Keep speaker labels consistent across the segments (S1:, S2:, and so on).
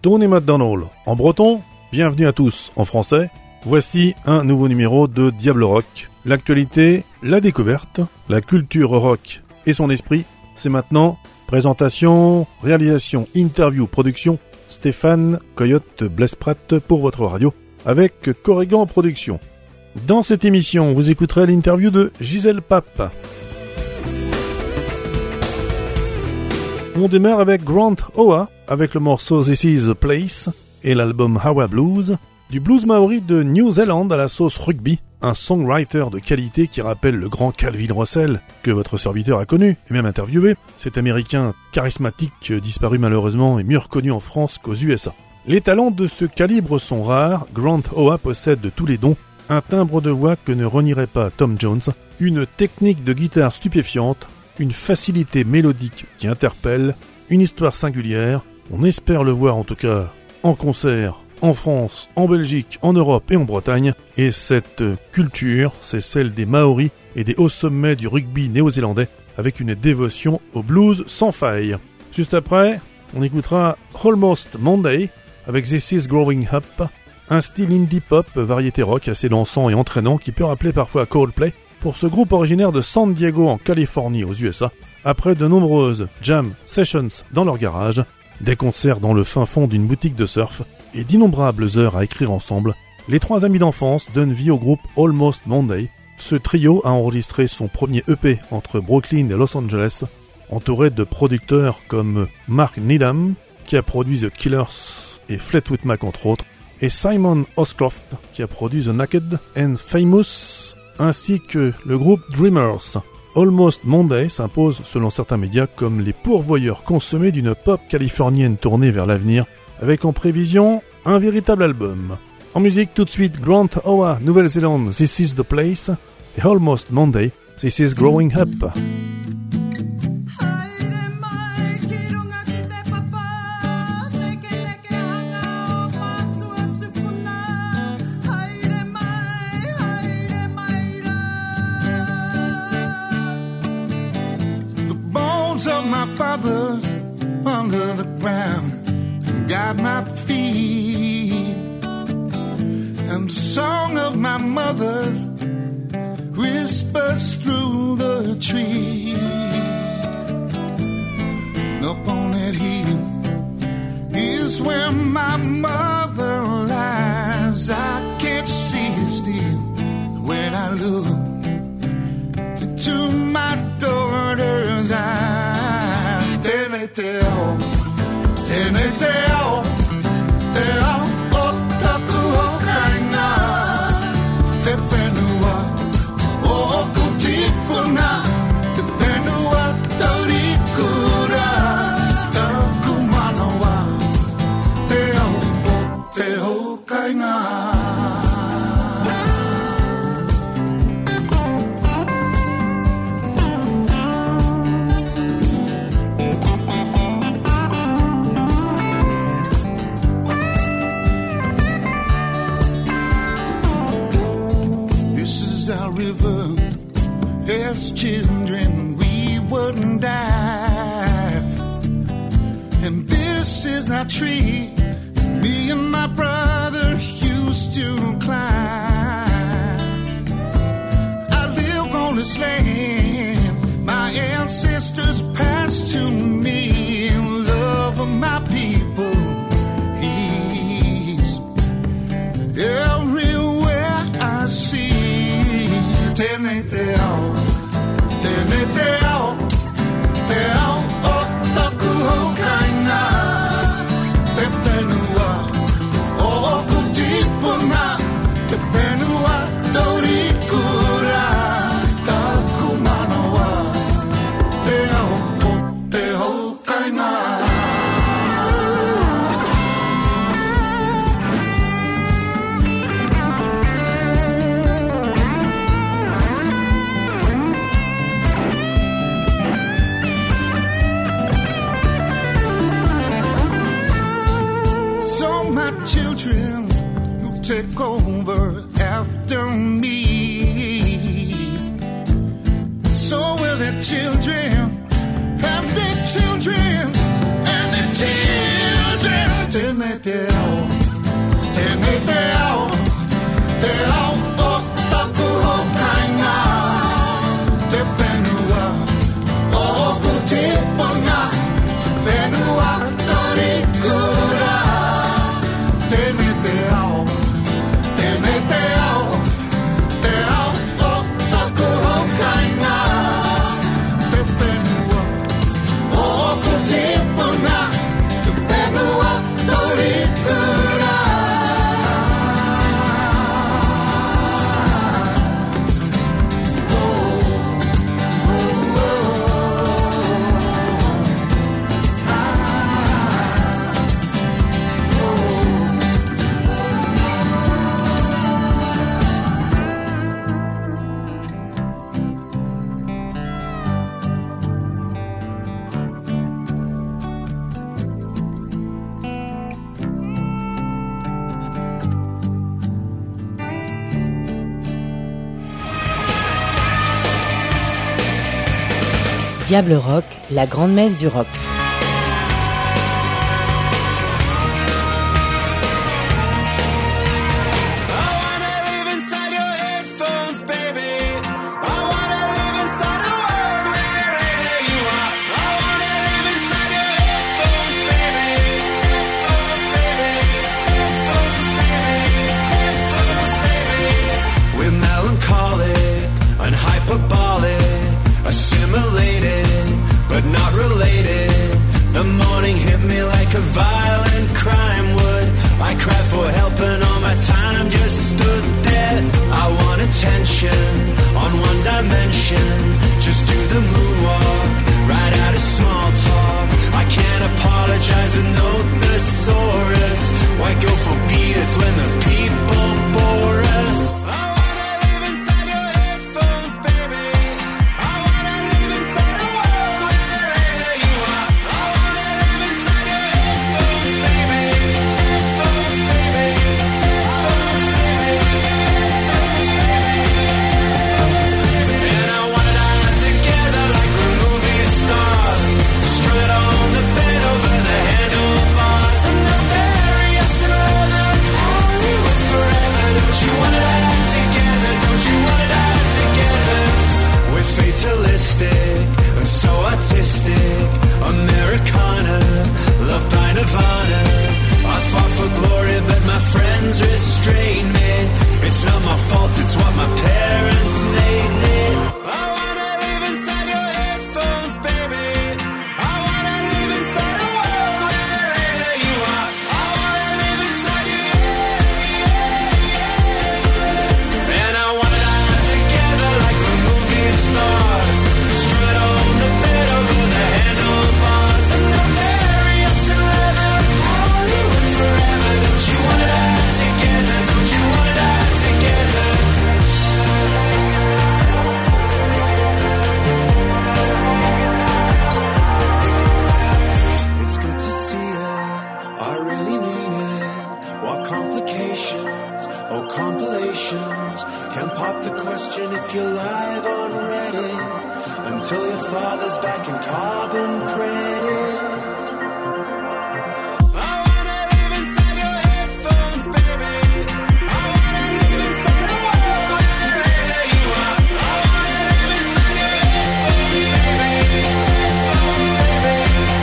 S1: Tony McDonald en breton, bienvenue à tous en français. Voici un nouveau numéro de Diable Rock. L'actualité, la découverte, la culture rock et son esprit, c'est maintenant. Présentation, réalisation, interview, production, Stéphane Coyote Blesprat pour votre radio, avec Corrigan Production. Dans cette émission, vous écouterez l'interview de Gisèle Pape. On démarre avec Grant Oha, avec le morceau This Is the Place et l'album Hawa Blues, du blues maori de New Zealand à la sauce rugby, un songwriter de qualité qui rappelle le grand Calvin Russell, que votre serviteur a connu et même interviewé. Cet américain charismatique disparu malheureusement est mieux reconnu en France qu'aux USA. Les talents de ce calibre sont rares, Grant Oha possède tous les dons, un timbre de voix que ne renierait pas Tom Jones, une technique de guitare stupéfiante, une facilité mélodique qui interpelle, une histoire singulière. On espère le voir en tout cas en concert, en France, en Belgique, en Europe et en Bretagne. Et cette culture, c'est celle des Maoris et des hauts sommets du rugby néo-zélandais, avec une dévotion au blues sans faille. Juste après, on écoutera Almost Monday avec This Is Growing Up, un style indie pop, variété rock assez dansant et entraînant qui peut rappeler parfois Coldplay, pour ce groupe originaire de San Diego en Californie aux USA, après de nombreuses jam sessions dans leur garage, des concerts dans le fin fond d'une boutique de surf et d'innombrables heures à écrire ensemble, les trois amis d'enfance donnent vie au groupe Almost Monday. Ce trio a enregistré son premier EP entre Brooklyn et Los Angeles, entouré de producteurs comme Mark Needham, qui a produit The Killers et Fleetwood Mac entre autres, et Simon Oscroft, qui a produit The Naked and Famous, ainsi que le groupe Dreamers. Almost Monday s'impose, selon certains médias, comme les pourvoyeurs consommés d'une pop californienne tournée vers l'avenir, avec en prévision un véritable album. En musique, tout de suite, Grant Oha, Nouvelle-Zélande, This Is the Place, et Almost Monday, This Is Growing Up.
S2: My father's under the ground got my feet, and the song of my mother's whispers through the trees. And up on that hill is where my mother lies. I can't see it still when I look into my daughter's eyes. As children we wouldn't die, and this is our tree me and my brother used to climb. I live on this land my ancestors passed to me. Love of my people is everywhere I see. Tell me,
S3: Diable Rock, la grande messe du rock.
S4: But not related. The morning hit me like a violent crime would. I cried for help and all my time just stood there. I want attention on one dimension. Just do the moonwalk, right out of small talk. I can't apologize with no thesaurus. Why go for beers when those people bore us? And so artistic, Americana, loved by Nirvana. I fought for glory, but my friends restrained me. It's not my fault, it's what my parents made me. I wanna live inside your headphones, baby. I wanna live inside a world wherever you are. I wanna live inside you. And I wanna die together like the movie stars. Straight on the bed over the handlebars. And they'll bury us in leather. I'll live forever. Don't you wanna die together? Don't you wanna die together? It's good to see you. I really mean it. What complications or compilations can pop the question if you're live on Reddit. Until your father's back in carbon credit. I wanna live inside your headphones, baby. I wanna live inside a world wherever you are. I wanna live inside your headphones, baby. Headphones, baby.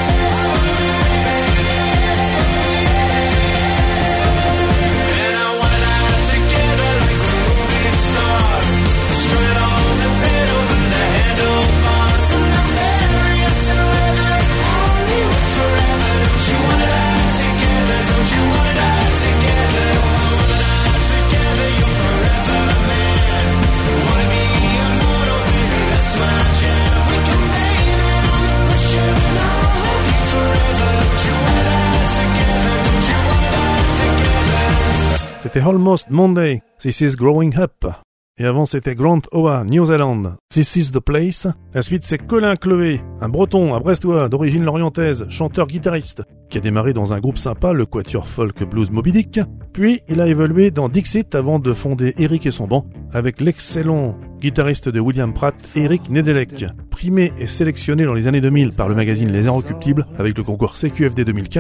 S4: And I wanna die together like the movie stars. Straight on the bed over the handlebars. And they'll bury us in leather. I'll live forever. Don't you wanna die together? Don't you wanna die together? Wanna die together? You're forever, man. Wanna be immortal, baby? That's my jam. We can blame it on the pressure, and I'll love you forever. Don't you wanna die together? Don't you wanna die together?
S1: C'était Almost Monday, This is Growing Up. Et avant c'était Grant Oa, New Zealand, This is the Place. La suite c'est Colin Chloé, un breton, un brestois d'origine lorientaise, chanteur-guitariste, qui a démarré dans un groupe sympa, le quatuor folk blues Moby Dick. Puis il a évolué dans Dixit avant de fonder Eric et son banc, avec l'excellent guitariste de William Pratt, Eric Nedelec. Primé et sélectionné dans les années 2000 par le magazine Les Inrecuptibles, avec le concours CQFD 2004,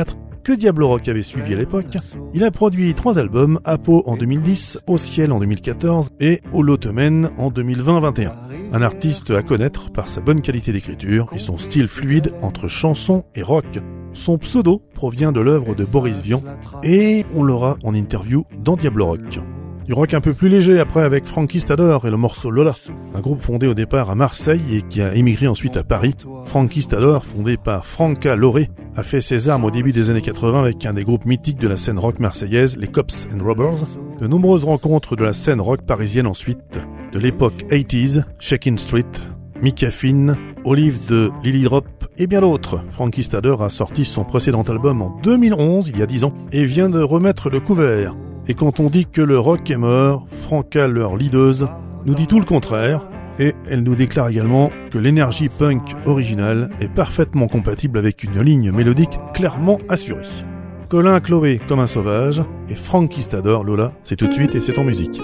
S1: que Diablo Rock avait suivi à l'époque, il a produit 3 albums, Apo en 2010, Au Ciel en 2014 et Holotemen en 2020-21. Un artiste à connaître par sa bonne qualité d'écriture et son style fluide entre chanson et rock. Son pseudo provient de l'œuvre de Boris Vian et on l'aura en interview dans Diablo Rock. Du rock un peu plus léger après avec Frankie Stador et le morceau Lola, un groupe fondé au départ à Marseille et qui a émigré ensuite à Paris. Frankie Stador, fondé par Franca Loré, a fait ses armes au début des années 80 avec un des groupes mythiques de la scène rock marseillaise, les Cops and Robbers. De nombreuses rencontres de la scène rock parisienne ensuite, de l'époque 80s, Shakin' Street, Mika Finn, Olive de Lily Drop et bien d'autres. Frankie Stador a sorti son précédent album en 2011, il y a 10 ans, et vient de remettre le couvert. Et quand on dit que le rock est mort, Franca, leur leaduse, nous dit tout le contraire, et elle nous déclare également que l'énergie punk originale est parfaitement compatible avec une ligne mélodique clairement assurée. Colin Chloé comme un sauvage, et Frankie Stador, Lola, c'est tout de suite et c'est en musique.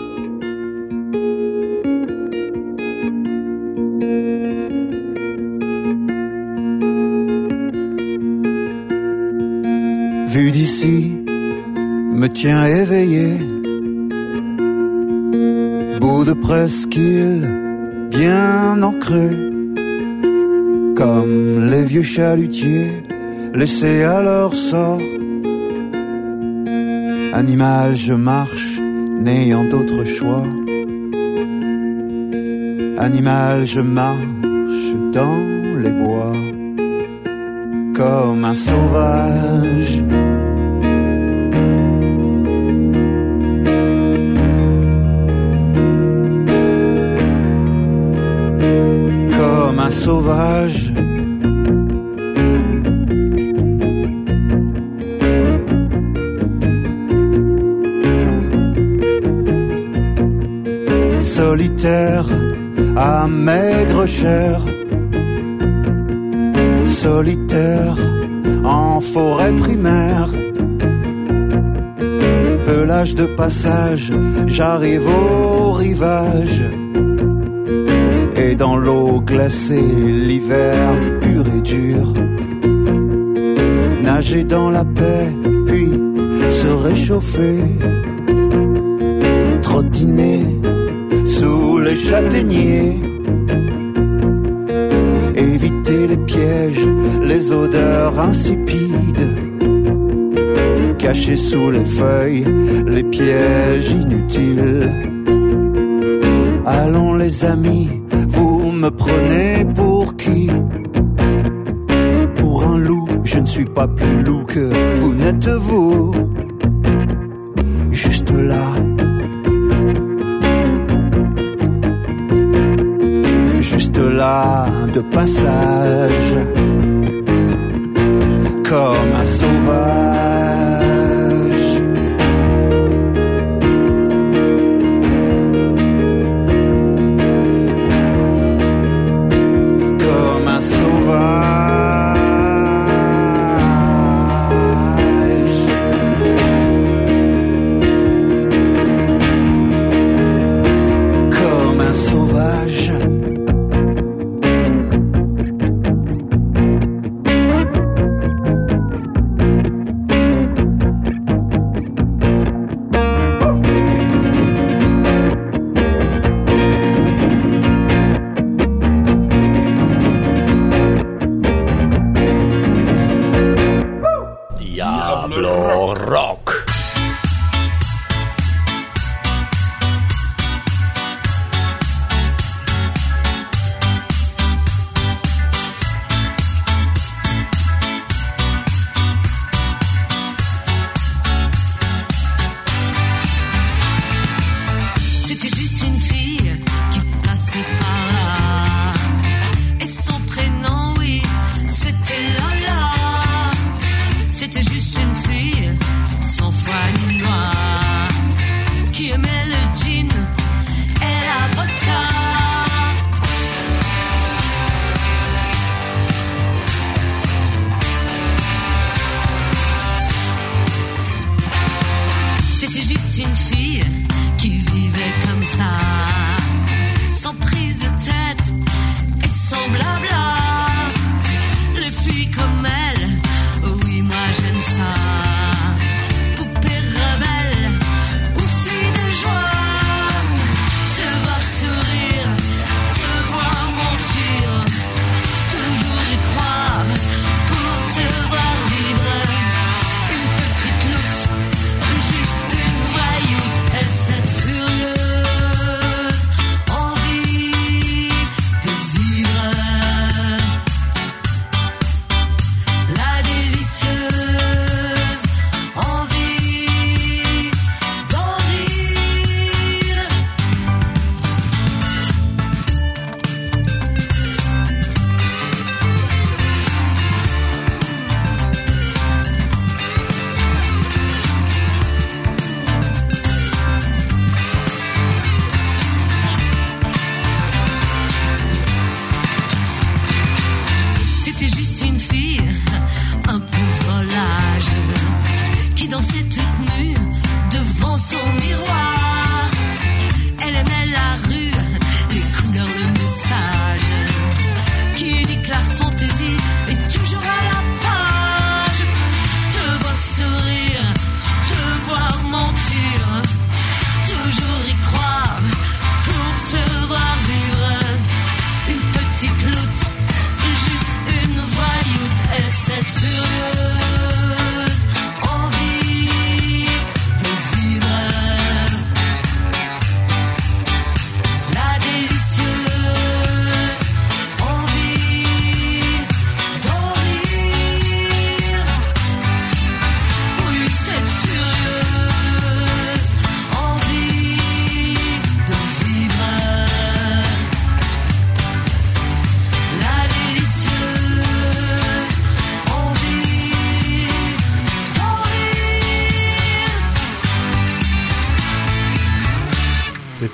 S5: Vu d'ici, me tient éveillé, bout de presqu'île bien ancré, comme les vieux chalutiers laissés à leur sort. Animal, je marche, n'ayant d'autre choix. Animal, je marche dans les bois, comme un sauvage. Sauvage, solitaire à maigre chair, solitaire en forêt primaire, pelage de passage, j'arrive au rivage. Et dans l'eau glacée, l'hiver pur et dur, nager dans la paix, puis se réchauffer, trottiner sous les châtaigniers, éviter les pièges, les odeurs insipides, cachés sous les feuilles, les pièges inutiles. Allons les amis, vous me prenez pour qui? Pour un loup, je ne suis pas plus loup que vous n'êtes vous. Juste là, juste là de passage, comme un sauvage.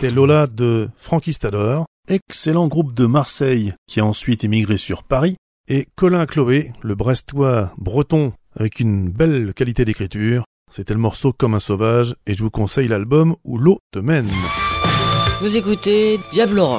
S1: c'était Lola de Frankie Stadler, excellent groupe de Marseille qui a ensuite émigré sur Paris, et Colin Chloé, le Brestois breton avec une belle qualité d'écriture. C'était le morceau Comme un sauvage, et je vous conseille l'album Où l'eau te mène.
S3: Vous écoutez Diablo Rock.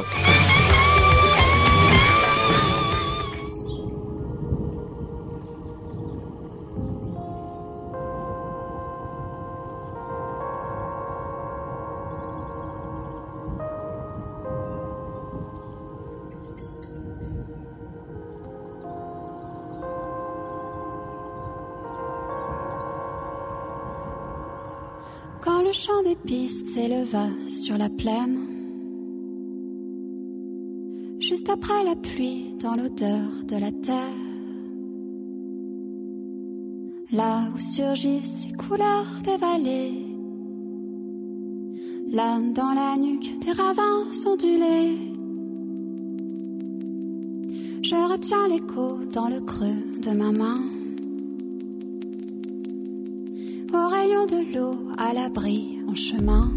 S6: Quand le chant des pistes s'éleva sur la plaine, juste après la pluie dans l'odeur de la terre, là où surgissent les couleurs des vallées, là dans la nuque des ravins ondulés, je retiens l'écho dans le creux de ma main. Au rayon de l'eau, à l'abri en chemin,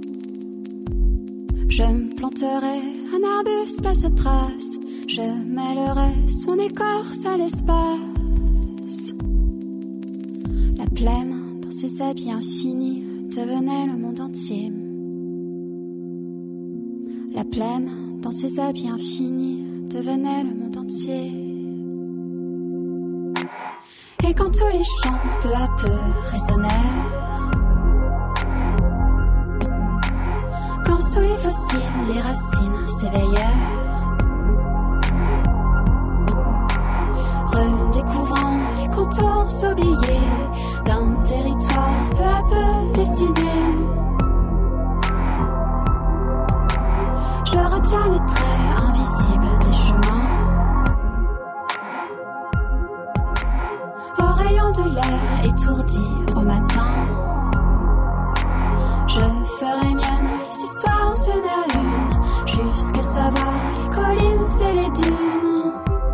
S6: je me planterai un arbuste à sa trace, je mêlerai son écorce à l'espace. La plaine, dans ses habits infinis, devenait le monde entier. La plaine, dans ses habits infinis, devenait le monde entier. Et quand tous les chants peu à peu résonnèrent, quand sous les fossiles les racines s'éveillèrent, redécouvrant les contours oubliés d'un territoire peu à peu dessiné, je retiens les traits invisibles des chemins. Au rayon de l'air étourdi au matin, je ferai mienne les histoires une à une, jusqu'à savoir les collines et les dunes.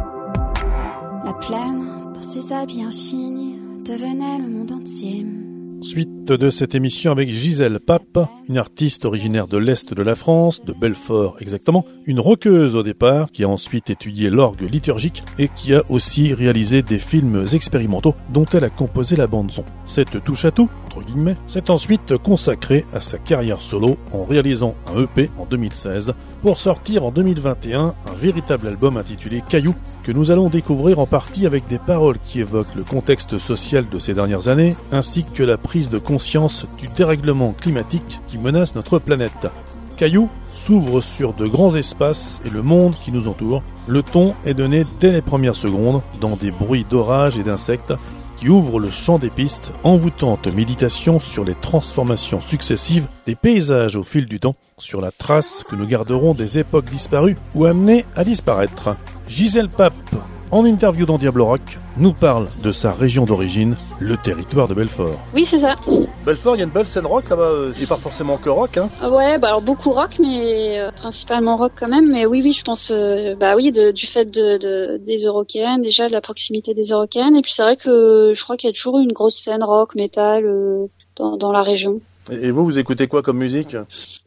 S6: La plaine, dans ses habits infinis, devenait le monde entier.
S1: Suite de cette émission avec Gisèle Pape, une artiste originaire de l'Est de la France, de Belfort exactement, une rockeuse au départ, qui a ensuite étudié l'orgue liturgique et qui a aussi réalisé des films expérimentaux dont elle a composé la bande-son. Cette touche-à-tout, entre guillemets, s'est ensuite consacrée à sa carrière solo en réalisant un EP en 2016 pour sortir en 2021 un véritable album intitulé Caillou, que nous allons découvrir en partie avec des paroles qui évoquent le contexte social de ces dernières années ainsi que la prise de conscience du dérèglement climatique qui menace notre planète. Caillou s'ouvre sur de grands espaces et le monde qui nous entoure. Le ton est donné dès les premières secondes dans des bruits d'orage et d'insectes qui ouvrent le champ des pistes, envoûtante méditation sur les transformations successives des paysages au fil du temps, sur la trace que nous garderons des époques disparues ou amenées à disparaître. Gisèle Pape, en interview dans Diablo Rock, nous parle de sa région d'origine, le territoire de Belfort.
S7: Oui, c'est ça.
S1: Belfort, il y a une belle scène rock là-bas, c'est pas forcément que rock, hein.
S7: Ouais, bah alors beaucoup rock, mais principalement rock quand même. Mais oui, je pense, du fait des Eurockéennes, déjà de la proximité des Eurockéennes. Et puis c'est vrai que je crois qu'il y a toujours une grosse scène rock, métal dans la région.
S1: Et vous écoutez quoi comme musique?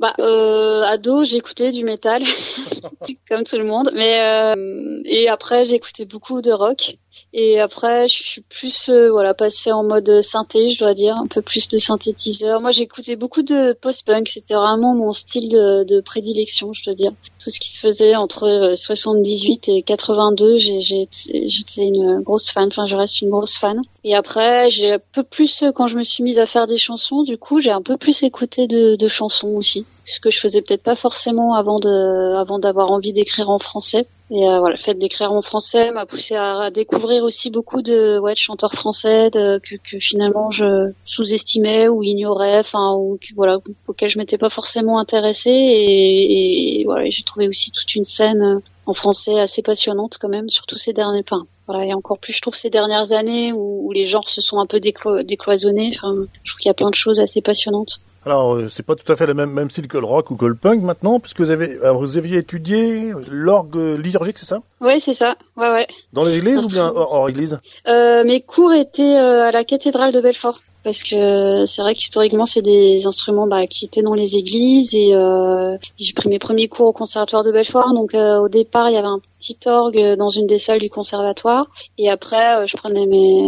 S7: Ado, j'écoutais du métal, comme tout le monde. Mais et après, j'écoutais beaucoup de rock. Et après, je suis plus passée en mode synthé, je dois dire, un peu plus de synthétiseur. Moi, j'écoutais beaucoup de post-punk, c'était vraiment mon style de prédilection, je dois dire. Tout ce qui se faisait entre 78 et 82, j'étais une grosse fan, je reste une grosse fan. Et après, j'ai un peu plus, quand je me suis mise à faire des chansons, du coup, j'ai un peu plus écouté de chansons aussi. Ce que je faisais peut-être pas forcément avant d'avoir envie d'écrire en français. Et le fait d'écrire en français m'a poussé à découvrir aussi beaucoup de chanteurs français que finalement je sous-estimais ou ignorais, auxquels je m'étais pas forcément intéressée et j'ai trouvé aussi toute une scène en français assez passionnante quand même, surtout ces derniers et encore plus je trouve ces dernières années où les genres se sont un peu décloisonnés. Je trouve qu'il y a plein de choses assez passionnantes.
S1: Alors, c'est pas tout à fait le même style que le rock ou que le punk maintenant, puisque vous aviez étudié l'orgue liturgique, c'est ça?
S7: Ouais, c'est ça. Ouais.
S1: Dans les églises ou bien hors église?
S7: Mes cours étaient à la cathédrale de Belfort. Parce que c'est vrai qu'historiquement c'est des instruments qui étaient dans les églises et j'ai pris mes premiers cours au conservatoire de Belfort. Donc au départ il y avait un petit orgue dans une des salles du conservatoire et après je prenais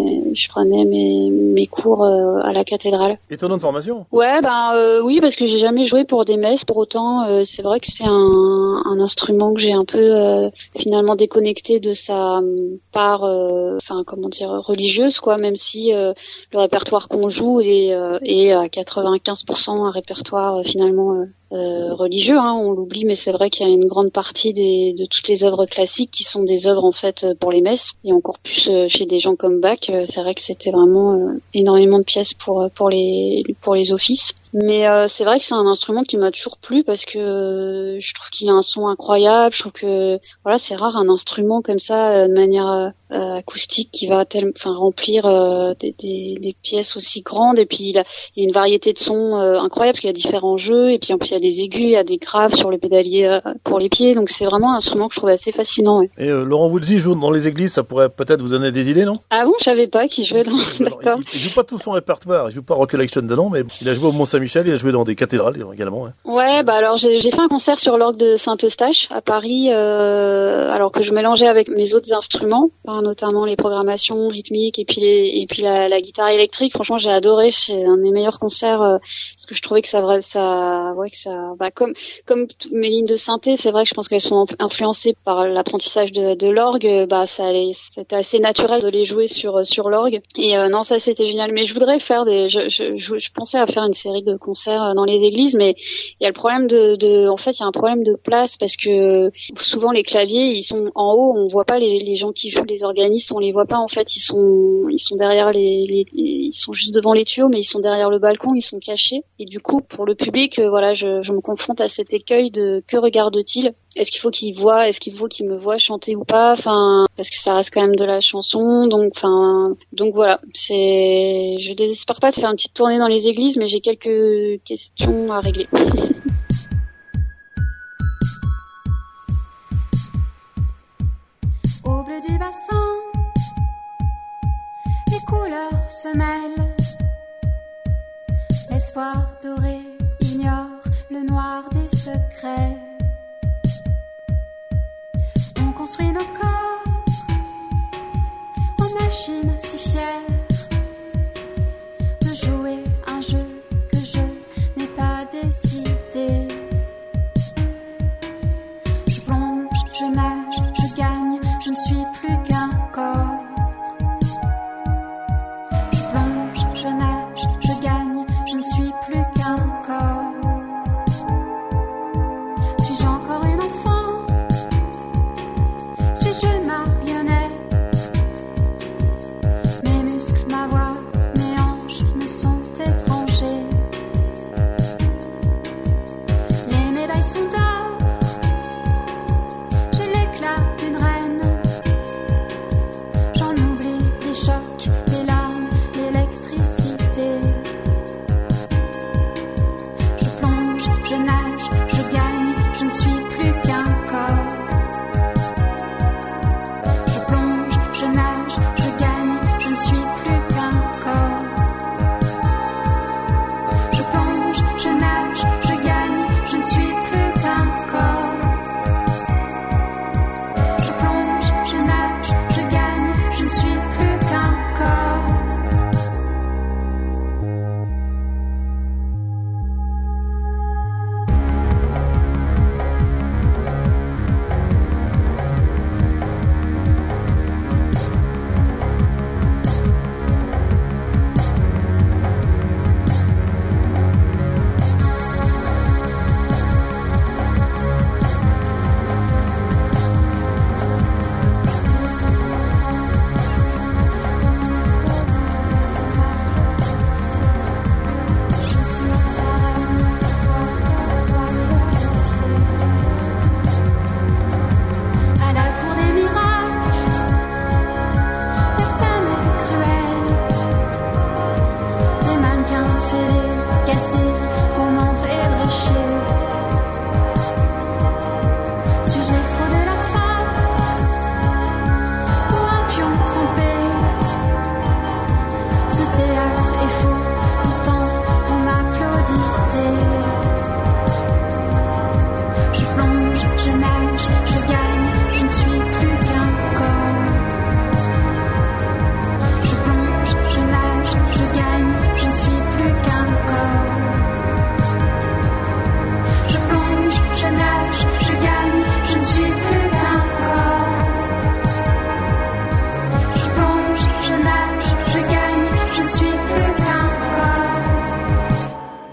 S7: mes cours à la cathédrale.
S1: Étonnante formation.
S7: Ouais, oui, parce que j'ai jamais joué pour des messes. Pour autant, c'est vrai que c'est un instrument que j'ai un peu finalement déconnecté de sa part, religieuse, quoi. Même si le répertoire qu'on joue est à 95% un répertoire finalement religieux, on l'oublie, mais c'est vrai qu'il y a une grande partie de toutes les œuvres classiques qui sont des œuvres en fait pour les messes, et encore plus chez des gens comme Bach. C'est vrai que c'était vraiment énormément de pièces pour les offices. Mais c'est vrai que c'est un instrument qui m'a toujours plu parce que je trouve qu'il a un son incroyable. Je trouve que voilà, c'est rare un instrument comme ça de manière acoustique qui va remplir des pièces aussi grandes. Et puis il y a une variété de sons incroyable parce qu'il y a différents jeux. Et puis en plus il y a des aigus, il y a des graves sur le pédalier pour les pieds. Donc c'est vraiment un instrument que je trouve assez fascinant. Ouais.
S1: Et Laurent Voulzy joue dans les églises, ça pourrait peut-être vous donner des idées, non?
S7: Ah bon, je savais pas qu'il jouait dans. D'accord.
S1: Il joue pas tout son répertoire, il joue pas Rock Collection dedans, mais il a joué au Mont-Saint-Michel, il a joué dans des cathédrales également.
S7: Ouais, alors j'ai fait un concert sur l'orgue de Saint-Eustache à Paris, alors que je mélangeais avec mes autres instruments, notamment les programmations rythmiques et puis la guitare électrique. Franchement, j'ai adoré, c'est un des meilleurs concerts parce que je trouvais que comme toutes mes lignes de synthé, c'est vrai que je pense qu'elles sont influencées par l'apprentissage de l'orgue. C'était assez naturel de les jouer sur l'orgue. Et non, ça c'était génial. Mais je voudrais faire je pensais à faire une série de concerts dans les églises, mais il y a le problème en fait, il y a un problème de place parce que souvent les claviers, ils sont en haut, on voit pas les gens qui jouent, les organistes, on les voit pas en fait, ils sont derrière ils sont juste devant les tuyaux, mais ils sont derrière le balcon, ils sont cachés. Et du coup, pour le public, je me confronte à cet écueil de que regarde-t-il? Est-ce qu'il faut qu'il me voit chanter ou pas? Parce que ça reste quand même de la chanson, donc voilà. Je désespère pas de faire une petite tournée dans les églises, mais j'ai quelques questions à régler.
S6: Au bleu du bassin, les couleurs se mêlent. L'espoir doré ignore le noir des secrets. On construit nos corps en machines si fières de jouer un jeu que je n'ai pas décidé. Je plonge, je nage, je gagne, je ne suis plus qu'un corps. Je plonge, je nage, je gagne, je ne suis plus qu'un corps. Suis-je encore une enfant? Suis-je une marionnette? Mes muscles, ma voix, mes hanches me sont étrangers. Les médailles sont d'or, je les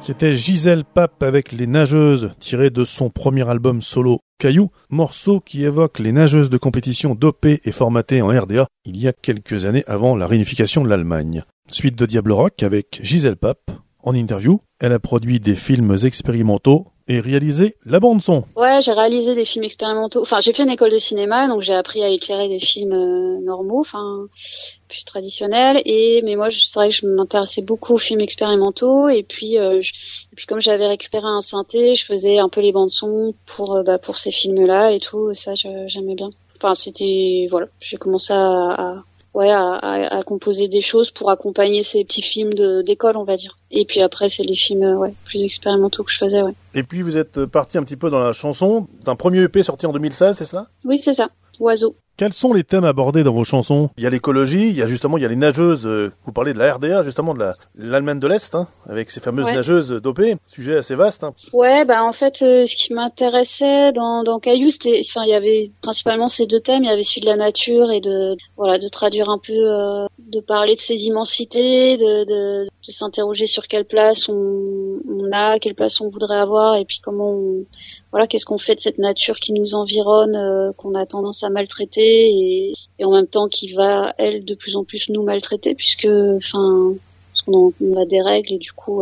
S1: C'était Gisèle Pape avec Les Nageuses, tiré de son premier album solo Caillou, morceau qui évoque les nageuses de compétition dopées et formatées en RDA il y a quelques années avant la réunification de l'Allemagne. Suite de Diable Rock avec Gisèle Pape. En interview, elle a produit des films expérimentaux et réalisé la bande-son.
S7: Ouais, j'ai réalisé des films expérimentaux. Enfin, j'ai fait une école de cinéma, donc j'ai appris à éclairer des films normaux, enfin plus traditionnels. Mais moi, c'est vrai que je m'intéressais beaucoup aux films expérimentaux. Et puis comme j'avais récupéré un synthé, je faisais un peu les bandes-son pour ces films-là et tout. Et ça, j'aimais bien. Enfin, c'était voilà, j'ai commencé à composer des choses pour accompagner ces petits films d'école, on va dire. Et puis après, c'est les films plus expérimentaux que je faisais, ouais.
S1: Et puis vous êtes parti un petit peu dans la chanson d'un premier EP sorti en 2016, c'est cela ?
S7: Oui, c'est ça. Oiseau.
S1: Quels sont les thèmes abordés dans vos chansons ? Il y a l'écologie, il y a les nageuses, vous parlez de la RDA, justement de l'Allemagne de l'Est, hein, avec ces fameuses nageuses dopées, sujet assez vaste. Hein.
S7: Ouais, en fait, ce qui m'intéressait dans Caillou, il y avait principalement ces deux thèmes, il y avait celui de la nature et de traduire un peu, de parler de ces immensités, de s'interroger sur quelle place on a, quelle place on voudrait avoir, et puis qu'est-ce qu'on fait de cette nature qui nous environne, qu'on a tendance à maltraiter et en même temps qui va, elle, de plus en plus nous maltraiter parce qu'on a des règles et du coup,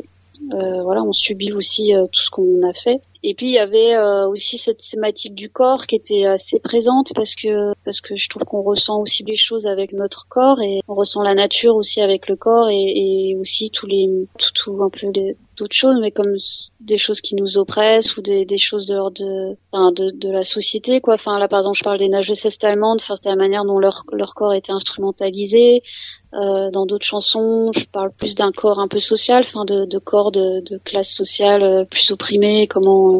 S7: on subit aussi tout ce qu'on a fait. Et puis il y avait aussi cette thématique du corps qui était assez présente parce que je trouve qu'on ressent aussi des choses avec notre corps et on ressent la nature aussi avec le corps et aussi tout un peu d'autres choses, mais comme des choses qui nous oppressent ou des choses de la société, quoi. Enfin là par exemple je parle des nageuses est-allemandes, c'était la manière dont leur corps était instrumentalisé. Dans d'autres chansons, je parle plus d'un corps un peu social, de corps de classe sociale plus opprimée, comment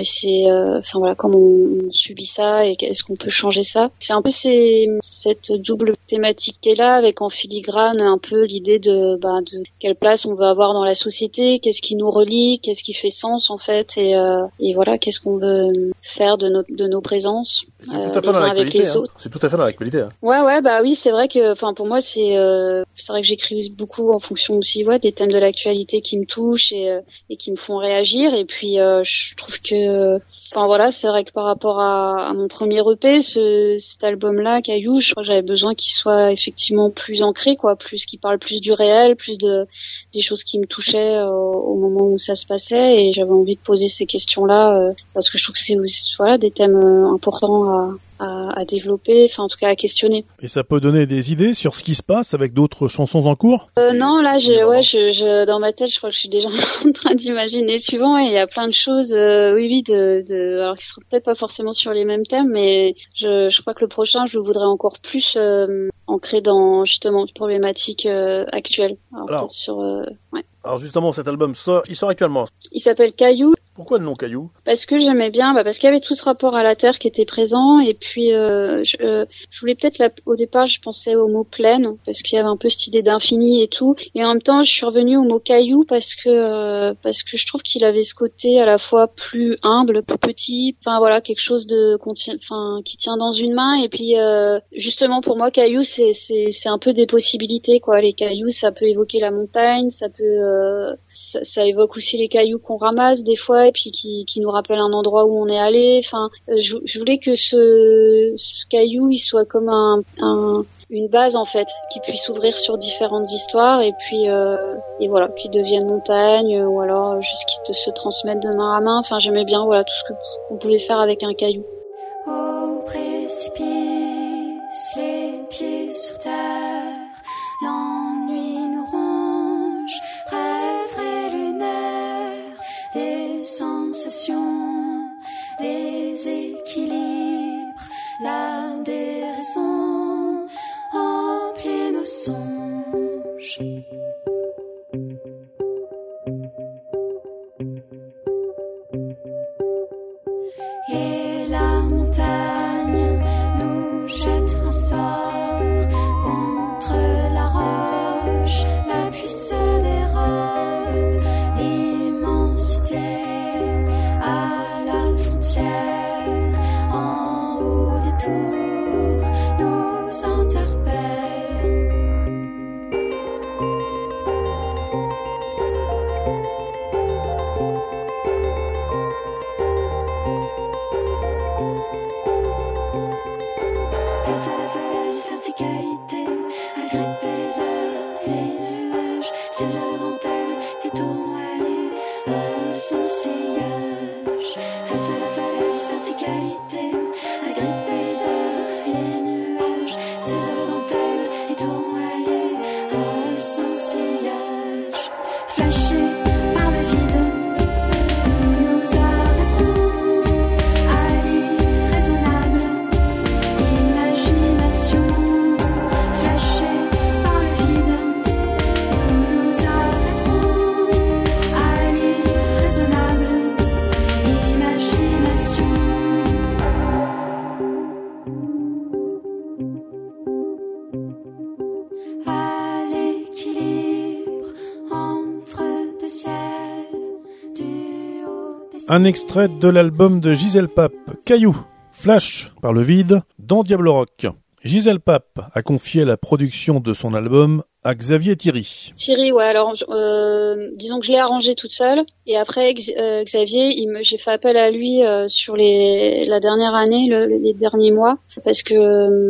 S7: comment on subit ça et est-ce qu'on peut changer ça. C'est un peu cette double thématique qui est là, avec en filigrane un peu l'idée de quelle place on veut avoir dans la société, qu'est-ce qui nous relie, qu'est-ce qui fait sens en fait, et voilà, qu'est-ce qu'on veut faire de nos présences les uns avec les autres.
S1: C'est tout à fait dans l'actualité. Hein.
S7: Ouais, oui, c'est vrai que, pour moi, c'est vrai que j'écris beaucoup en fonction aussi, des thèmes de l'actualité qui me touchent et qui me font réagir. Et puis, je trouve que, c'est vrai que par rapport à mon premier EP, cet album-là, Caillou, je crois que j'avais besoin qu'il soit effectivement plus ancré, qu'il parle plus du réel, plus des choses qui me touchaient au moment où ça se passait. Et j'avais envie de poser ces questions-là parce que je trouve que c'est aussi, des thèmes importants à développer, en tout cas à questionner.
S1: Et ça peut donner des idées sur ce qui se passe avec d'autres chansons en cours ?
S7: Non, là, dans ma tête, je crois que je suis déjà en train d'imaginer suivant, et il y a plein de choses, alors qui seront peut-être pas forcément sur les mêmes thèmes, mais je crois que le prochain, je le voudrais encore plus ancré dans justement une problématique actuelle.
S1: Alors justement, cet album il sort actuellement.
S7: Il s'appelle Caillou.
S1: Pourquoi le nom Caillou ?
S7: Parce que j'aimais bien, parce qu'il y avait tout ce rapport à la terre qui était présent, et puis je voulais peut-être au départ je pensais au mot plaine parce qu'il y avait un peu cette idée d'infini et tout, et en même temps je suis revenue au mot caillou parce que je trouve qu'il avait ce côté à la fois plus humble, plus petit, quelque chose qui tient dans une main, et puis justement pour moi caillou c'est un peu des possibilités, quoi. Les cailloux ça peut évoquer la montagne, ça peut ça évoque aussi les cailloux qu'on ramasse des fois et puis qui nous rappellent un endroit où on est allé. Je voulais que ce caillou il soit comme une base en fait, qui puisse s'ouvrir sur différentes histoires et puis qui devienne montagne ou alors juste qui se transmettent de main à main. J'aimais bien tout ce qu'on pouvait faire avec un caillou.
S6: Au précipice, les pieds sur terre, l'ennui nous ronge, rêve et lunaire, des sensations, des équilibres, la déraison emplit nos songes. Et la montagne nous jette un sort contre la roche, la pluie se dérobe, l'immensité à la frontière, en haut des tours nous interpelle.
S1: Un extrait de l'album de Gisèle Pape, Caillou, Flash par le vide, dans Diablo Rock. Gisèle Pape a confié la production de son album à Xavier Thierry.
S7: Thierry, ouais, alors disons que je l'ai arrangé toute seule et après Xavier, j'ai fait appel à lui sur la dernière année, les derniers mois, parce que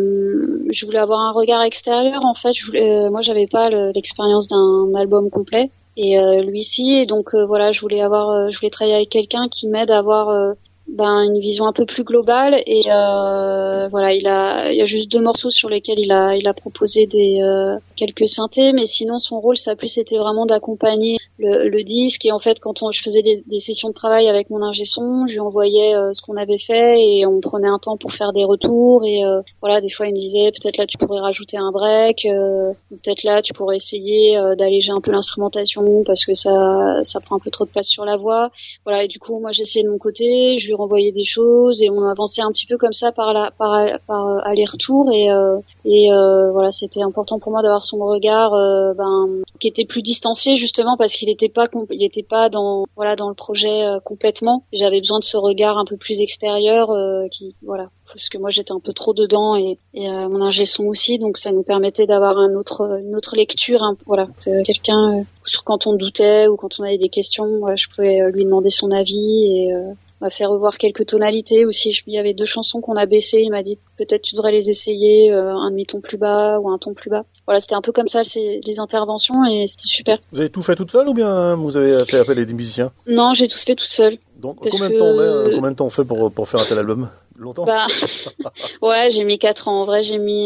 S7: je voulais avoir un regard extérieur. En fait, moi j'avais pas l'expérience d'un album complet et lui si, et donc voilà, je voulais travailler avec quelqu'un qui m'aide à avoir une vision un peu plus globale et voilà, il y a juste 2 morceaux sur lesquels il a proposé quelques synthés, mais sinon son rôle ça a plus été vraiment d'accompagner le disque. Et en fait quand je faisais des sessions de travail avec mon ingé son, je lui envoyais ce qu'on avait fait et on prenait un temps pour faire des retours et voilà, des fois il me disait peut-être là tu pourrais rajouter un break, peut-être là tu pourrais essayer d'alléger un peu l'instrumentation parce que ça prend un peu trop de place sur la voix. Voilà, et du coup moi j'essayais de mon côté, je lui renvoyais des choses et on avançait un petit peu comme ça par aller-retour et voilà, c'était important pour moi d'avoir son regard qui était plus distancié justement parce qu'il était pas dans le projet complètement. J'avais besoin de ce regard un peu plus extérieur parce que moi j'étais un peu trop dedans et mon ingé son aussi, donc ça nous permettait d'avoir une autre lecture, de quelqu'un quand on doutait ou quand on avait des questions, je pouvais lui demander son avis et m'a fait revoir quelques tonalités aussi. Il y avait 2 chansons qu'on a baissées. Il m'a dit peut-être tu devrais les essayer un demi-ton plus bas ou un ton plus bas. Voilà, c'était un peu comme ça les interventions et c'était super.
S8: Vous avez tout fait toute seule ou bien vous avez fait appel à des musiciens?
S7: Non, j'ai tout fait toute seule.
S8: Donc combien de temps on fait pour faire un tel album? Longtemps?
S7: Ouais, j'ai mis 4 ans. En vrai, j'ai mis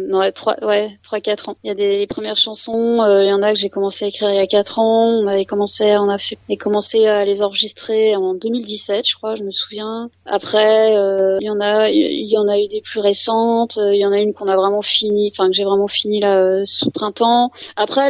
S7: 3-4 ans. Il y a les premières chansons, il y en a que j'ai commencé à écrire il y a 4 ans. On a commencé à les enregistrer en 2017, je crois, je me souviens. Après, il y en a eu des plus récentes. Il y en a une qu'on a vraiment fini, que j'ai vraiment fini là ce printemps. Après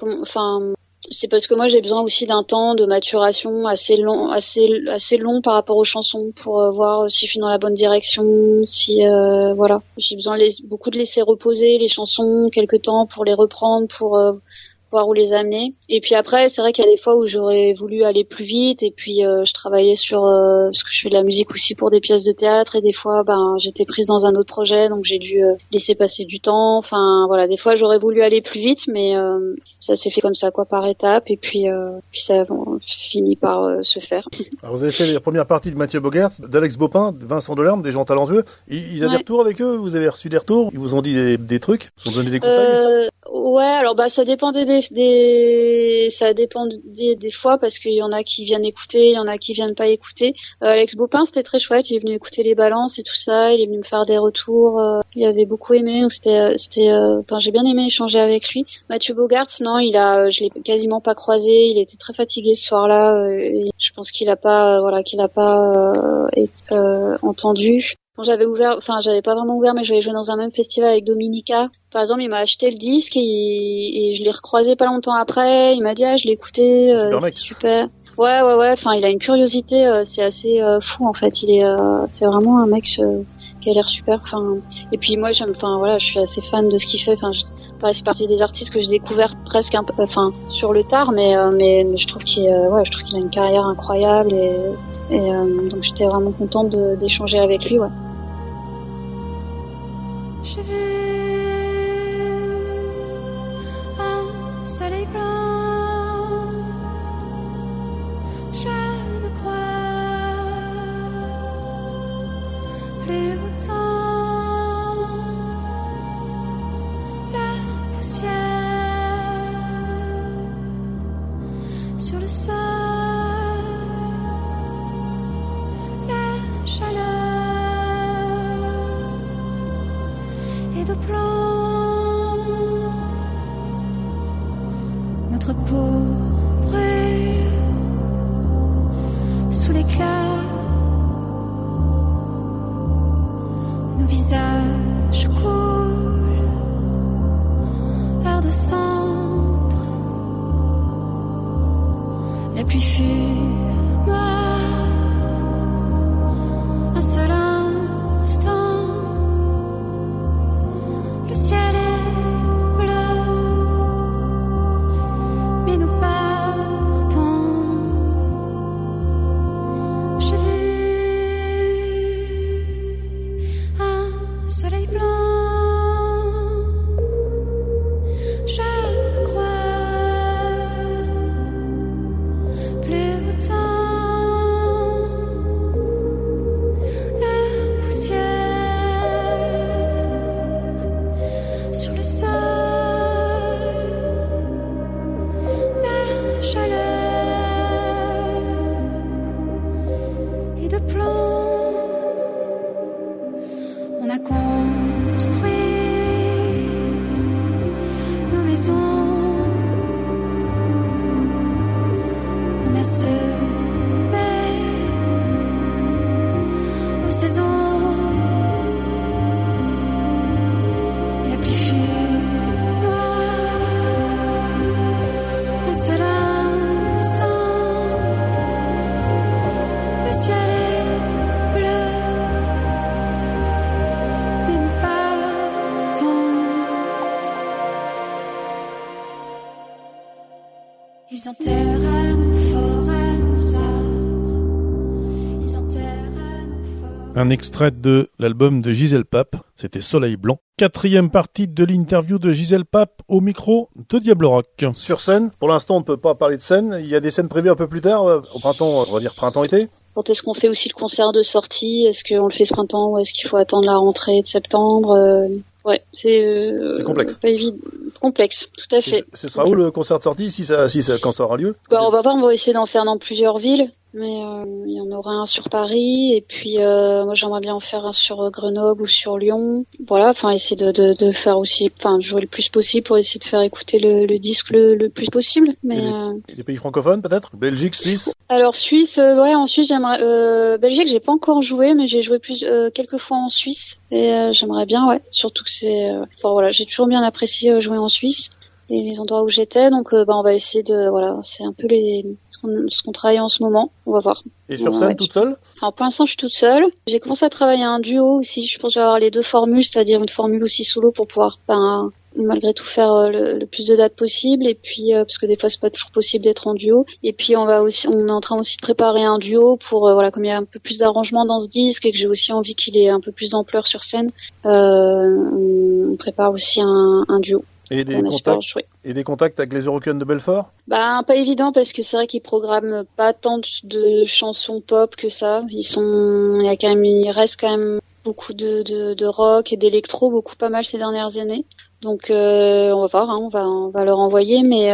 S7: c'est parce que moi j'ai besoin aussi d'un temps de maturation assez long par rapport aux chansons pour voir si je suis dans la bonne direction, si voilà, j'ai besoin beaucoup de laisser reposer les chansons quelque temps pour les reprendre, pour voir où les amener. Et puis après, c'est vrai qu'il y a des fois où j'aurais voulu aller plus vite et puis je travaillais sur parce que je fais de la musique aussi pour des pièces de théâtre et des fois j'étais prise dans un autre projet donc j'ai dû laisser passer du temps. Enfin voilà, des fois j'aurais voulu aller plus vite mais ça s'est fait comme ça par étapes et puis ça a fini par se faire.
S8: Alors vous avez fait la première partie de Mathieu Bogert, d'Alex Bopin, de Vincent Delerme, des gens talentueux. Ils ont des retours avec eux, vous avez reçu des retours, ils vous ont dit des trucs, ils vous ont donné des conseils?
S7: Ouais, alors ça dépendait ça dépendait des fois parce qu'il y en a qui viennent écouter, il y en a qui viennent pas écouter. Alex Bopin, c'était très chouette, il est venu écouter les balances et tout ça, il est venu me faire des retours, il avait beaucoup aimé, donc j'ai bien aimé échanger avec lui. Mathieu Bogart, non, je l'ai quasiment pas croisé, il était très fatigué ce soir-là, et je pense qu'il a pas entendu. Quand j'avais pas vraiment ouvert, mais j'avais joué dans un même festival avec Dominica. Par exemple, il m'a acheté le disque et je l'ai recroisé pas longtemps après. Il m'a dit je l'ai écouté, c'est super. Ouais. Enfin, il a une curiosité, c'est assez fou en fait. C'est vraiment un mec qui a l'air super. Enfin, et puis moi, je suis assez fan de ce qu'il fait. Enfin, c'est partie des artistes que j'ai découvert presque sur le tard, mais je trouve qu'il a une carrière incroyable et donc j'étais vraiment contente d'échanger avec lui, ouais.
S6: J'ai vu un soleil blanc, je ne crois plus autant la poussière sur le sol. Chaleur et de plomb, notre peau brûle sous l'éclat, nos visages coulent, heure de cendre, la pluie fut noire. Un seul instant, le ciel est bleu, mais nous partons a construit nos maisons, on a semé aux saisons. La pluie fut noire, un seul instant, le ciel est bleu, mais nous partons. Ils enterrent nos forêts, nos arbres. Ils enterrent nos forêts.
S1: Un extrait de l'album de Gisèle Pape, c'était Soleil Blanc. 4e partie de l'interview de Gisèle Pape au micro de Diablo Rock.
S8: Sur scène, pour l'instant on ne peut pas parler de scène, il y a des scènes prévues un peu plus tard, au printemps, on va dire printemps-été.
S7: Quand est-ce qu'on fait aussi le concert de sortie? Est-ce qu'on le fait ce printemps ou est-ce qu'il faut attendre la rentrée de septembre? Ouais, c'est
S8: complexe.
S7: Pas évident. Complexe, tout à fait.
S8: Et ce sera où le concert de sortie, quand ça aura lieu?
S7: Bah, on va voir, on va essayer d'en faire dans plusieurs villes, mais il y en aura un sur Paris, et puis moi j'aimerais bien en faire un sur Grenoble ou sur Lyon. Voilà, enfin essayer de faire aussi, enfin jouer le plus possible pour essayer de faire écouter le disque le plus possible. Mais
S8: Les pays francophones peut-être? Belgique, Suisse?
S7: alors Suisse, ouais, en Suisse j'aimerais. Belgique j'ai pas encore joué, mais j'ai joué quelques fois en Suisse, et j'aimerais bien, ouais. Surtout que c'est, enfin voilà, j'ai toujours bien apprécié jouer en Suisse et les endroits où j'étais, donc on va essayer de, voilà, c'est un peu ce qu'on travaille en ce moment, on va voir.
S8: Et sur scène,
S7: Ouais.
S8: toute seule?
S7: Alors pour l'instant je suis toute seule. J'ai commencé à travailler un duo aussi. Je pense que je vais avoir les deux formules, c'est-à-dire une formule aussi solo pour pouvoir malgré tout faire le plus de dates possible, et puis parce que des fois c'est pas toujours possible d'être en duo, et puis on est en train aussi de préparer un duo pour voilà, comme il y a un peu plus d'arrangements dans ce disque et que j'ai aussi envie qu'il ait un peu plus d'ampleur sur scène, on prépare aussi un duo.
S8: Et
S7: On espère jouer.
S8: des contacts avec les Eurocuns de Belfort?
S7: Bah pas évident parce que c'est vrai qu'ils programment pas tant de chansons pop que ça. Il reste quand même beaucoup de rock et d'électro, beaucoup pas mal ces dernières années. Donc on va voir, hein, on va leur envoyer, mais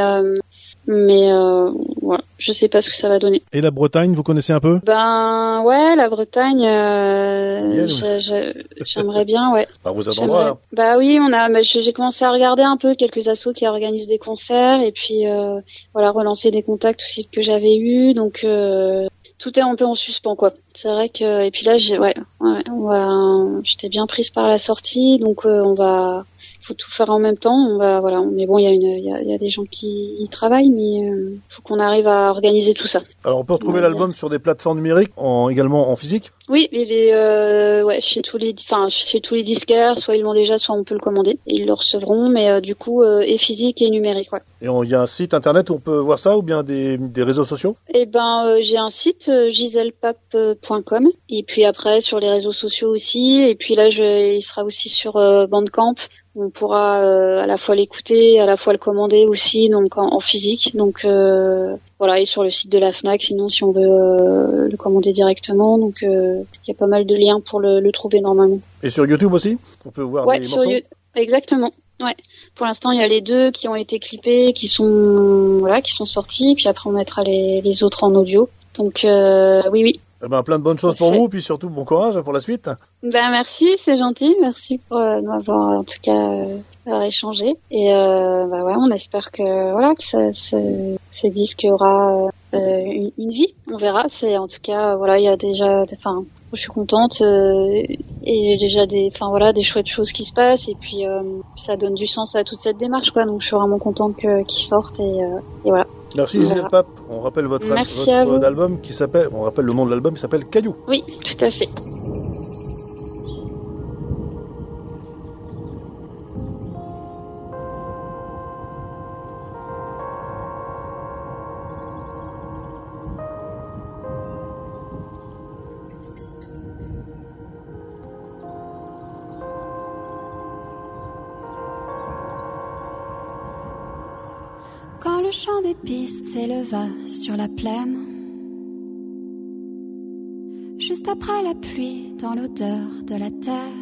S7: voilà, je sais pas ce que ça va donner.
S1: Et la Bretagne, vous connaissez un peu?
S7: Ben ouais, la Bretagne, j'aimerais bien, ouais.
S8: Bah, vous attendra, là.
S7: Bah oui, j'ai commencé à regarder un peu quelques assos qui organisent des concerts, et puis voilà, relancer des contacts aussi que j'avais eus, donc tout est un peu en suspens, quoi. C'est vrai que, et puis là j'étais bien prise par la sortie, donc faut tout faire en même temps. Mais bon, il y a des gens qui y travaillent, mais faut qu'on arrive à organiser tout ça.
S8: Alors on peut retrouver l'album sur des plateformes numériques, également en physique?
S7: Oui, il est chez tous les disquaires, soit ils l'ont déjà, soit on peut le commander. Et ils le recevront, mais du coup et physique et numérique, ouais.
S8: Et il y a un site internet où on peut voir ça, ou bien des réseaux sociaux?
S7: Eh ben j'ai un site gisellepape.com, et puis après sur les réseaux sociaux aussi, et puis là il sera aussi sur Bandcamp. On pourra à la fois l'écouter, à la fois le commander aussi, donc en physique. Donc voilà, et sur le site de la Fnac, sinon si on veut le commander directement. Donc il y a pas mal de liens pour le trouver normalement.
S8: Et sur YouTube aussi? On peut voir des morceaux?
S7: Exactement. Ouais. Pour l'instant, il y a les deux qui ont été clippés, qui sont sortis, puis après on mettra les autres en audio. Donc oui.
S8: Eh ben, plein de bonnes choses pour vous, puis surtout bon courage pour la suite.
S7: Ben merci, c'est gentil, merci pour m'avoir en tout cas échangé. Et ouais, on espère que ce disque aura une vie, on verra. C'est en tout cas voilà, il y a déjà, je suis contente et déjà des chouettes choses qui se passent, et puis ça donne du sens à toute cette démarche, quoi. Donc je suis vraiment contente qu'ils sortent, et voilà.
S8: Merci Gisèle Pape. On rappelle votre album on rappelle le nom de l'album qui s'appelle Caillou.
S7: Oui, tout à fait.
S6: Quand le chant des pistes s'éleva sur la plaine, juste après la pluie, dans l'odeur de la terre,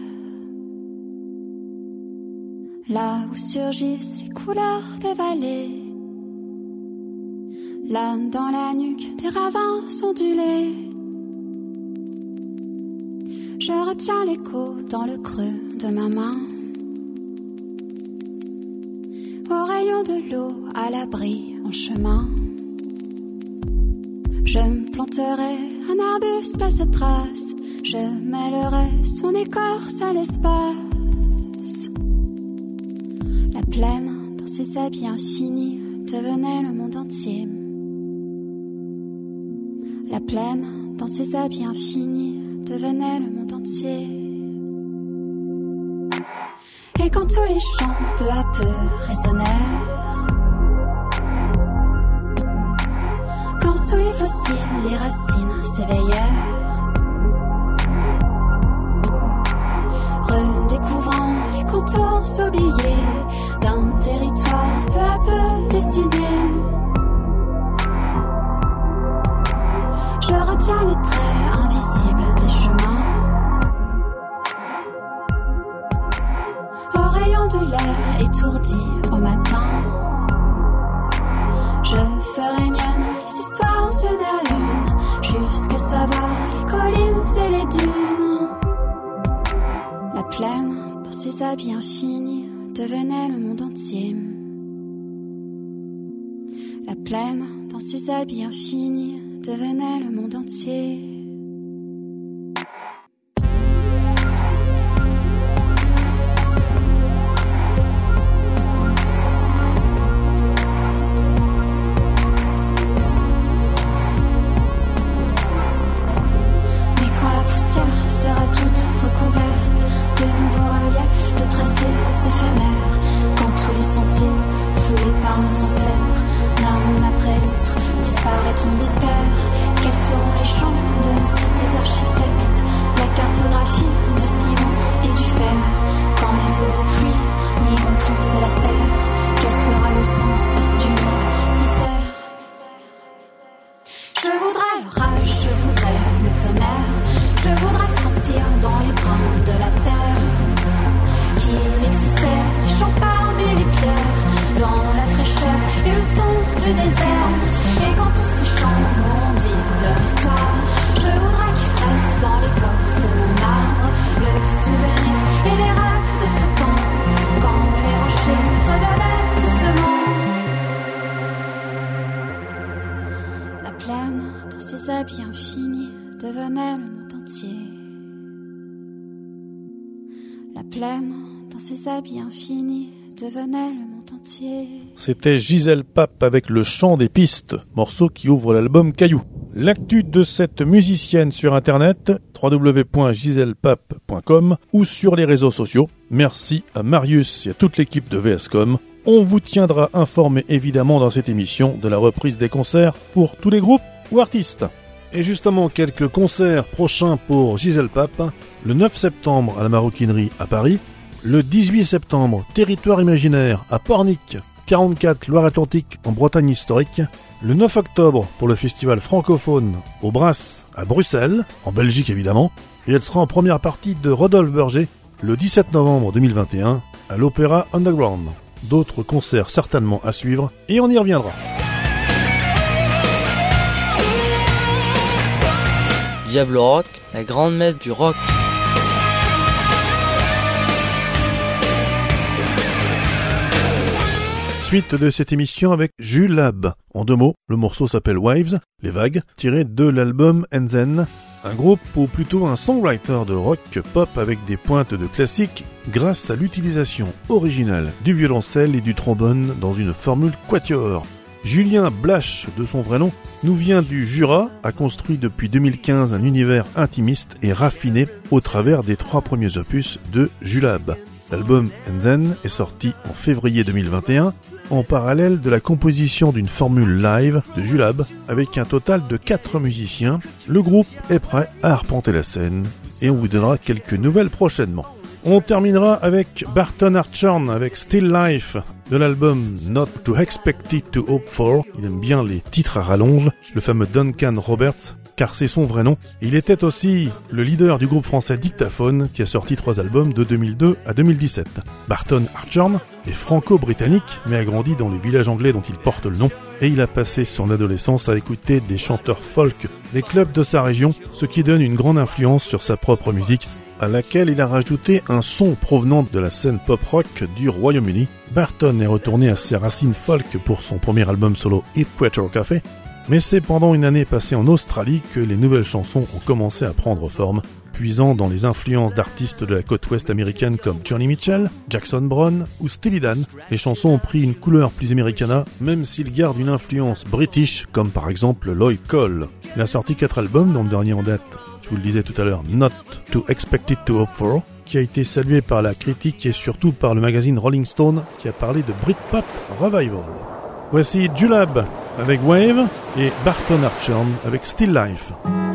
S6: là où surgissent les couleurs des vallées, là dans la nuque des ravins ondulés, Je retiens l'écho dans le creux de ma main. Au rayon de l'eau, à l'abri en chemin. Je me planterai un arbuste à sa trace. Je mêlerai son écorce à l'espace. La plaine, dans ses habits infinis, devenait le monde entier. La plaine, dans ses habits infinis, devenait le monde entier. Et quand tous les chants peu à peu résonnèrent, quand sous les fossiles les racines s'éveillèrent, redécouvrant les contours oubliés d'un territoire peu à peu dessiné, je retiens les traits invisibles des chemins. Au rayon de l'air étourdi au matin, je ferai mienne les histoires une à une, jusqu'à savoir les collines et les dunes. La plaine, dans ses habits infinis, devenait le monde entier. La plaine, dans ses habits infinis, devenait le monde entier. Infini devenait le monde entier.
S1: C'était Gisèle Pape avec Le Chant des Pistes, morceau qui ouvre l'album Caillou. L'actu de cette musicienne sur internet, www.gisellepape.com ou sur les réseaux sociaux. Merci à Marius et à toute l'équipe de VScom. On vous tiendra informé évidemment dans cette émission de la reprise des concerts pour tous les groupes ou artistes. Et justement, quelques concerts prochains pour Gisèle Pape. Le 9 septembre à la Maroquinerie à Paris. Le 18 septembre, Territoire Imaginaire à Pornic, 44 Loire-Atlantique en Bretagne historique. Le 9 octobre pour le festival francophone au Brass à Bruxelles, en Belgique évidemment. Et elle sera en première partie de Rodolphe Berger le 17 novembre 2021 à l'Opéra Underground. D'autres concerts certainement à suivre et on y reviendra.
S3: Diablo Rock, la grande messe du rock.
S1: Suite de cette émission avec Julab. En 2 mots, le morceau s'appelle Waves, les vagues, tiré de l'album Enzen, un groupe ou plutôt un songwriter de rock pop avec des pointes de classique grâce à l'utilisation originale du violoncelle et du trombone dans une formule quatuor. Julien Blache, de son vrai nom, nous vient du Jura, a construit depuis 2015 un univers intimiste et raffiné au travers des 3 premiers opus de Julab. L'album Enzen est sorti en février 2021, en parallèle de la composition d'une formule live de Julab, avec un total de 4 musiciens. Le groupe est prêt à arpenter la scène, et on vous donnera quelques nouvelles prochainement. On terminera avec Barton Hartshorn avec Still Life de l'album Not to Expected to Hope For. Il aime bien les titres à rallonge, le fameux Duncan Roberts, car c'est son vrai nom. Il était aussi le leader du groupe français Dictaphone qui a sorti 3 albums de 2002 à 2017. Barton Hartshorn est franco-britannique mais a grandi dans le village anglais dont il porte le nom. et il a passé son adolescence à écouter des chanteurs folk des clubs de sa région, ce qui donne une grande influence sur sa propre musique, à laquelle il a rajouté un son provenant de la scène pop-rock du Royaume-Uni. Barton est retourné à ses racines folk pour son premier album solo Equator Café, mais c'est pendant une année passée en Australie que les nouvelles chansons ont commencé à prendre forme, puisant dans les influences d'artistes de la côte ouest américaine comme Johnny Mitchell, Jackson Browne ou Steely Dan. Les chansons ont pris une couleur plus americana, même s'ils gardent une influence british, comme par exemple Lloyd Cole. Il a sorti 4 albums, dont le dernier en date, je vous le disais tout à l'heure, Not Too Expected to Hope For, qui a été salué par la critique et surtout par le magazine Rolling Stone, qui a parlé de Britpop Revival. Voici Julab avec Wave et Barton Hartshorn avec Still Life.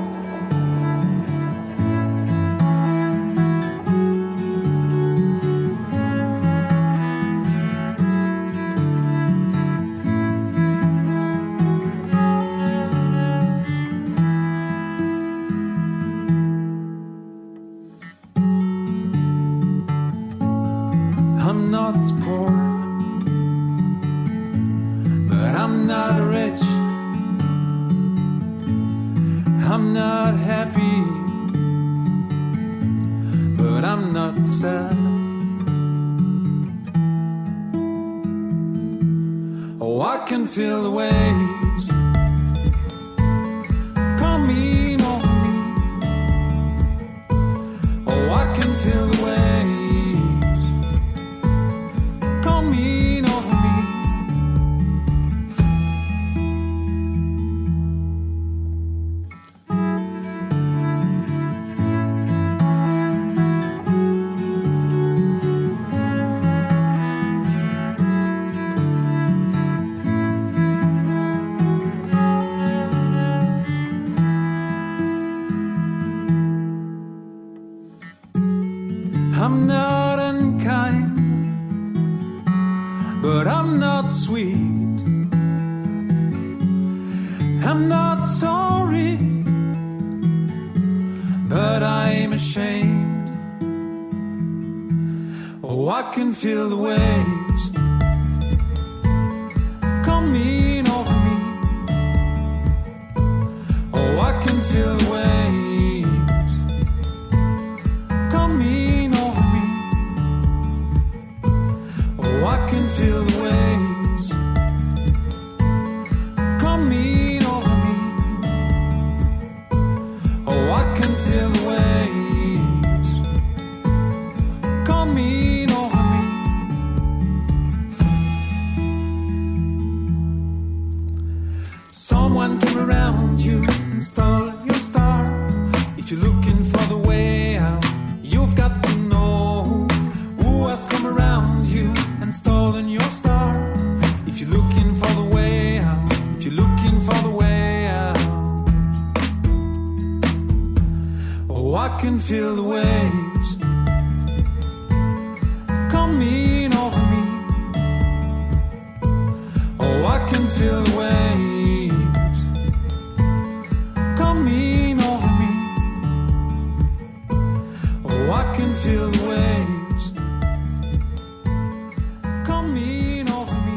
S9: I'm not poor, but I'm not rich. I'm not happy, but I'm not sad. Oh, I can feel the waves coming over me. Oh, I can feel the waves coming over me. I'm not unkind, but I'm not sweet. I'm not sorry, but I'm ashamed. Oh, I can feel the waves coming over me. Oh, I can feel the waves coming over me. Oh, I can feel the waves coming over me. Oh, I can feel the waves coming over me. Someone came around you and stole your star. If you're looking for the way out, you've got to know who has come around you and stolen your star. If you're looking for the way out, if you're looking for the way out. Oh, I can feel the waves coming over me. Oh, I can feel the waves coming over me. Oh, I can feel the waves coming over me.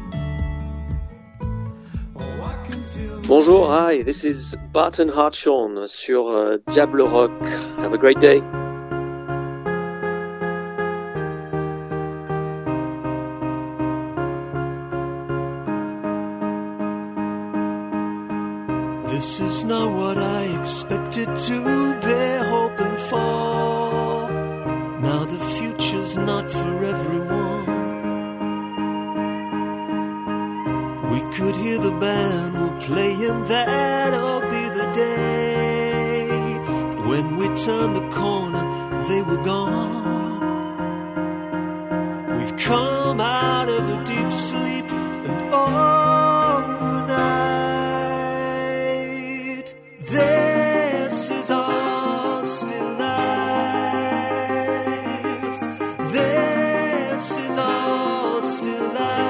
S9: Oh, I can feel the
S10: Bonjour, hi, this is Barton Hartshorn sur Diable Rock. Have a great day.
S11: This is not what I expected to be hoping for. Now the future's not for everyone. We could hear the band were playing, that'll be the day. But when we turned the corner, they were gone. We've come out of a deep sleep and overnight. This is all still life. This is all still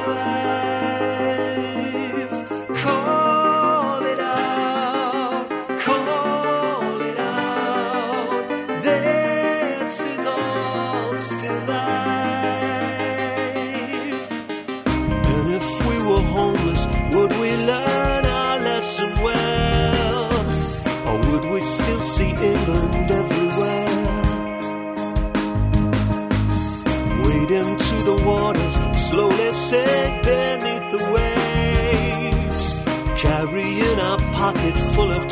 S11: life. Call it out, call it out. This is all still life. into the waters, slowly sink beneath the waves, carrying a pocket full of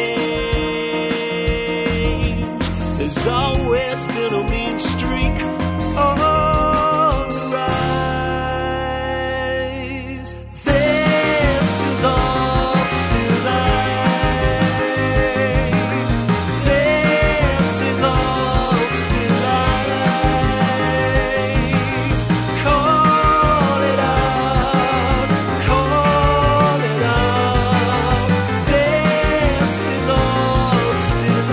S11: change. There's always been a mean streak on the rise. This is all still life. This is all still life. Call it out, call it out. This is all still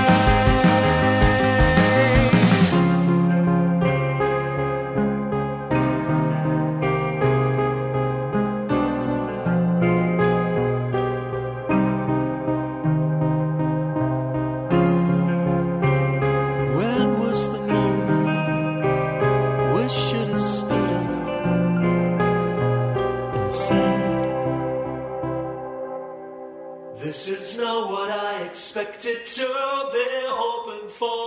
S11: When was the moment we should have stood up and said, this is not what I expected to be hoping for?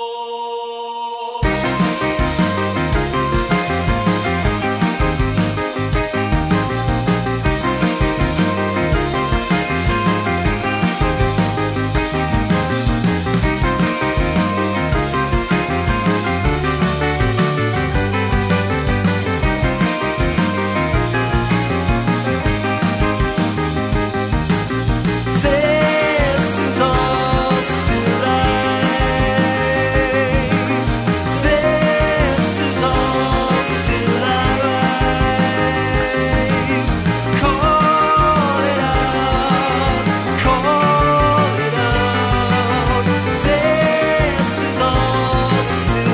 S11: This is all still life. This is all still life. Call it out, call it out. This is all still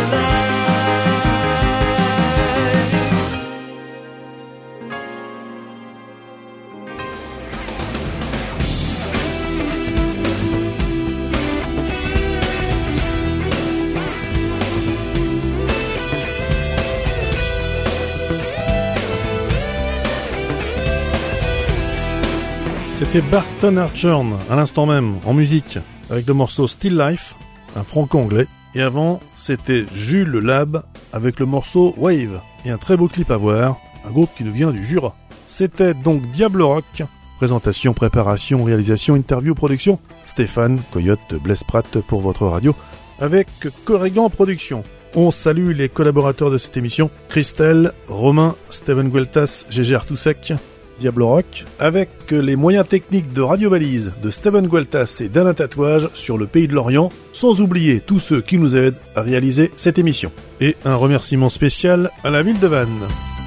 S1: C'était Barton Hartshorn, à l'instant même, en musique, avec le morceau Still Life, un franco-anglais. Et avant, c'était Jules Lab, avec le morceau Wave, et un très beau clip à voir, un groupe qui nous vient du Jura. C'était donc Diable Rock, présentation, préparation, réalisation, interview, production, Stéphane, Coyote, Blaise Pratt pour votre radio, avec Corrigan Production. On salue les collaborateurs de cette émission, Christelle, Romain, Steven Gueltas, Gégé Artousek, Diable Rock, avec les moyens techniques de Radio Balise, de Steven Gueltas et d'Alain Tatouage sur le Pays de l'Orient, sans oublier tous ceux qui nous aident à réaliser cette émission. Et un remerciement spécial à la ville de Vannes.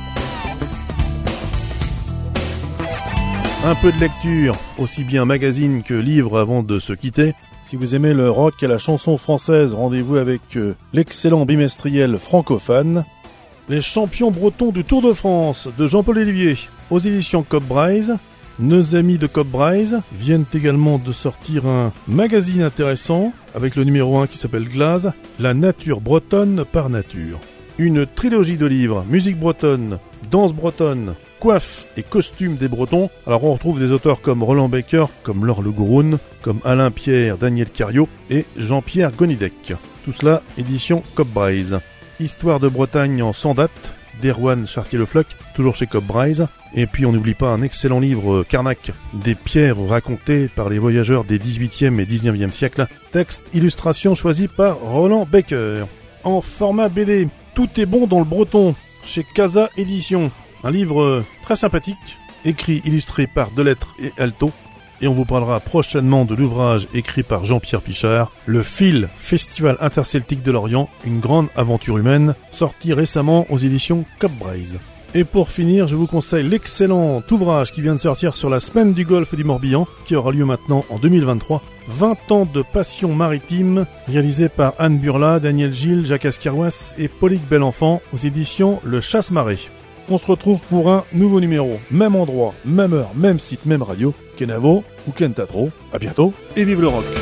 S1: Un peu de lecture, aussi bien magazine que livre avant de se quitter. Si vous aimez le rock et la chanson française, rendez-vous avec l'excellent bimestriel Francophane. Les champions bretons du Tour de France de Jean-Paul Olivier aux éditions Cobb Braise. Nos amis de Cobb Braise viennent également de sortir un magazine intéressant avec le numéro 1 qui s'appelle Glaze, La nature bretonne par nature. Une trilogie de livres, musique bretonne, danse bretonne, coiffe et costumes des Bretons. Alors on retrouve des auteurs comme Roland Baker, comme Laure Le Gouroun, comme Alain Pierre, Daniel Cario et Jean-Pierre Gonidec. Tout cela, édition Cobb Braise. Histoire de Bretagne en 100 dates, d'Erwan Chartier-Le-Floch, toujours chez Cobb Braise. Et puis on n'oublie pas un excellent livre Carnac, des pierres racontées par les voyageurs des 18e et 19e siècles. Texte, illustration choisi par Roland Baker. En format BD, Tout est bon dans le breton, chez Casa Édition. Un livre très sympathique, écrit, illustré par Delettre et Alto. Et on vous parlera prochainement de l'ouvrage écrit par Jean-Pierre Pichard, Le Fil, Festival interceltique de l'Orient, une grande aventure humaine, sorti récemment aux éditions Cobb Braise. Et pour finir, je vous conseille l'excellent ouvrage qui vient de sortir sur la semaine du Golfe et du Morbihan, qui aura lieu maintenant en 2023. 20 ans de passion maritime, réalisé par Anne Burla, Daniel Gilles, Jacques Ascarouas et Paulique Belenfant, aux éditions Le Chasse-Marée. On se retrouve pour un nouveau numéro, même endroit, même heure, même site, même radio. Kenavo ou Kentatro. À bientôt et vive le rock!